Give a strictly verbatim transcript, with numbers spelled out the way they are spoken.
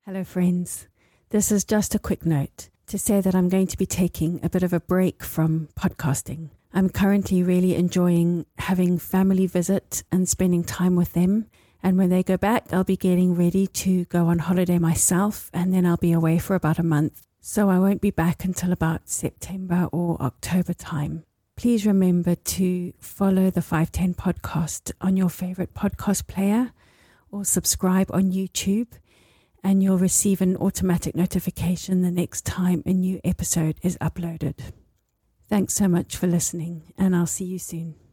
Hello friends, this is just a quick note to say that I'm going to be taking a bit of a break from podcasting. I'm currently really enjoying having family visit and spending time with them, and when they go back I'll be getting ready to go on holiday myself, and then I'll be away for about a month, so I won't be back until about September or October time. Please remember to follow the five ten podcast on your favorite podcast player or subscribe on YouTube, and you'll receive an automatic notification the next time a new episode is uploaded. Thanks so much for listening, and I'll see you soon.